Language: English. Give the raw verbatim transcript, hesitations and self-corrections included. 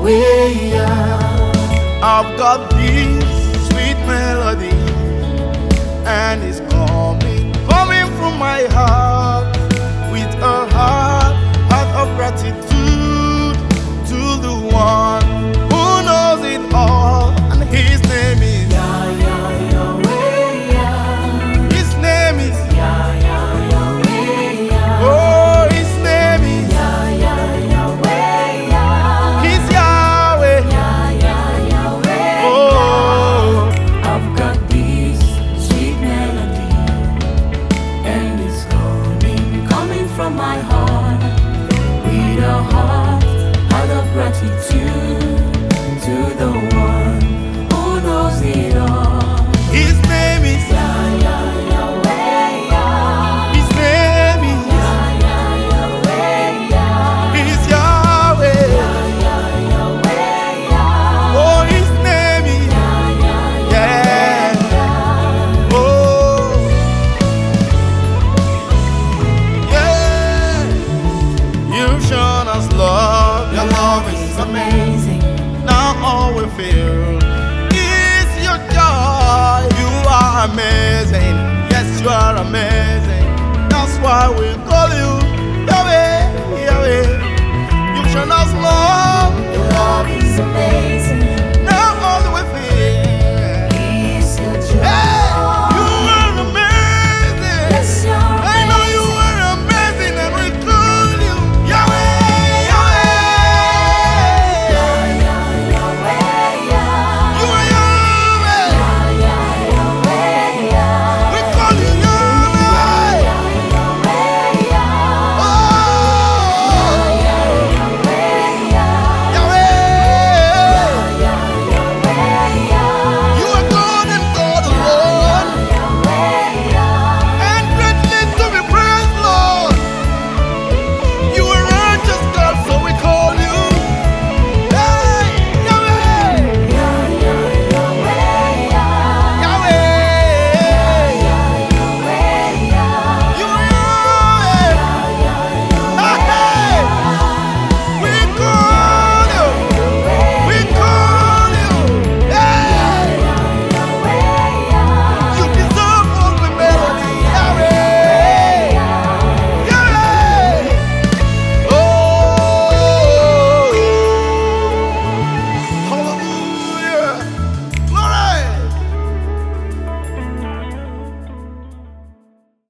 Yahweh. I've got this sweet melody, and it's coming, coming from my heart, with a heart, heart of gratitude to the one who knows it all, and his name is Yah, Yah, Yahweh. His name is Yah, Yah, Yahweh. Oh, his name is Yah, Yah, Yahweh. He's Yahweh. Yah, Yah, Yahweh. Oh, I've got this sweet melody, and it's coming, coming from my heart, with a heart, heart of gratitude to the one who knows it all. his name is Yah, Yah, Yahweh. His name is Yah, Yah, Yahweh. He's Yahweh. Yah, Yah, Yahweh. Oh, his name is Yah, Yah, yeah. Oh, yeah. You've shown us love. Your love is amazing. amazing. Now all we feel is your joy. You are amazing. Yes, you are amazing. That's why we call you Yahweh, Yahweh. You've shown us love. Your love is amazing.